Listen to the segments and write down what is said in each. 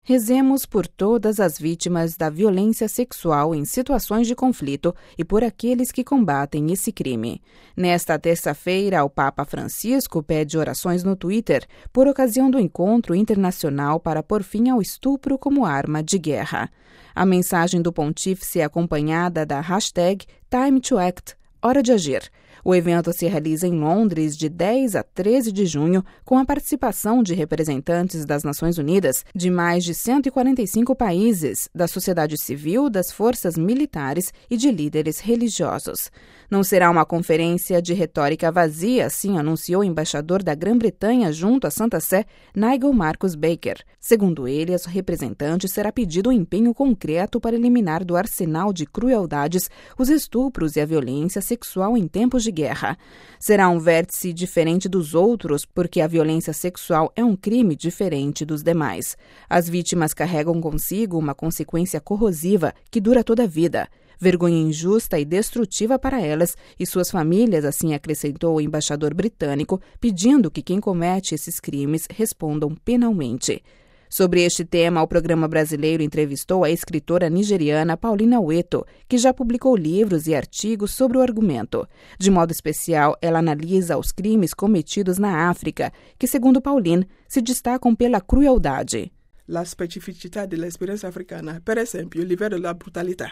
Rezemos por todas as vítimas da violência sexual em situações de conflito e por aqueles que combatem esse crime. Nesta terça-feira, o Papa Francisco pede orações no Twitter por ocasião do encontro internacional para pôr fim ao estupro como arma de guerra. A mensagem do pontífice é acompanhada da hashtag #TimeToAct, Hora de Agir. O evento se realiza em Londres de 10 a 13 de junho, com a participação de representantes das Nações Unidas, de mais de 145 países, da sociedade civil, das forças militares e de líderes religiosos. Não será uma conferência de retórica vazia, assim anunciou o embaixador da Grã-Bretanha junto à Santa Sé, Nigel Marcus Baker. Segundo ele, aos representantes será pedido um empenho concreto para eliminar do arsenal de crueldades os estupros e a violência sexual em tempos de guerra. Será um vértice diferente dos outros, porque a violência sexual é um crime diferente dos demais. As vítimas carregam consigo uma consequência corrosiva que dura toda a vida. Vergonha injusta e destrutiva para elas e suas famílias, assim acrescentou o embaixador britânico, pedindo que quem comete esses crimes respondam penalmente. Sobre este tema, o programa brasileiro entrevistou a escritora nigeriana Paulina Weto, que já publicou livros e artigos sobre o argumento. De modo especial, ela analisa os crimes cometidos na África, que, segundo Paulina, se destacam pela crueldade. A especificità dell'esperienza africana, per esempio, il livello della brutalità.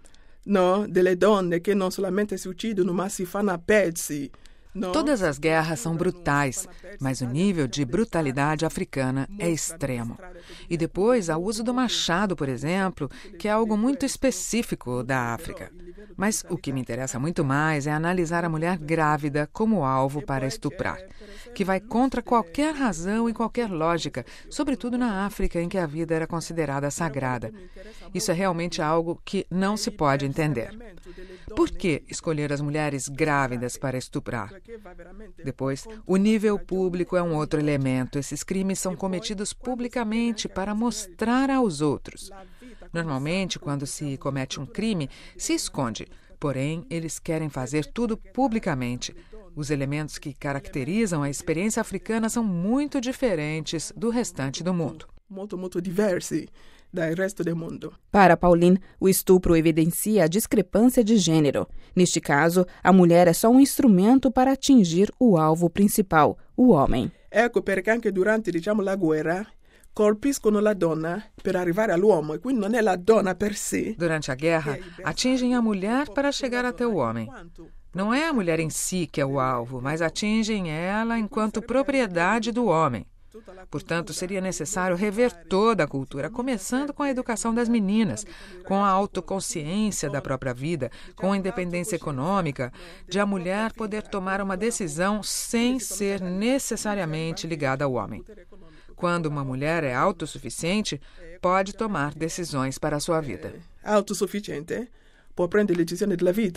No, delle donne che non solamente si uccidono, ma si fanno a pezzi. Todas as guerras são brutais, mas o nível de brutalidade africana é extremo. E depois há o uso do machado, por exemplo, que é algo muito específico da África. Mas o que me interessa muito mais é analisar a mulher grávida como alvo para estuprar, que vai contra qualquer razão e qualquer lógica, sobretudo na África, em que a vida era considerada sagrada. Isso é realmente algo que não se pode entender. Por que escolher as mulheres grávidas para estuprar? Depois, o nível público é um outro elemento. Esses crimes são cometidos publicamente para mostrar aos outros. Normalmente, quando se comete um crime, se esconde. Porém, eles querem fazer tudo publicamente. Os elementos que caracterizam a experiência africana são muito diferentes do restante do mundo. Muito diversi dal resto do mundo. Para Pauline, o estupro evidencia a discrepância de gênero. Neste caso, a mulher é só um instrumento para atingir o alvo principal, o homem. Ecco perché anche durante, la guerra, colpiscono la donna per arrivare all'uomo, e quindi non è la donna per sé. Durante a guerra, atingem a mulher para chegar até o homem. Não é a mulher em si que é o alvo, mas atingem ela enquanto propriedade do homem. Portanto, seria necessário rever toda a cultura, começando com a educação das meninas, com a autoconsciência da própria vida, com a independência econômica, de a mulher poder tomar uma decisão sem ser necessariamente ligada ao homem. Quando uma mulher é autossuficiente, pode tomar decisões para a sua vida. Autossuficiente, può prendere decisioni della vita.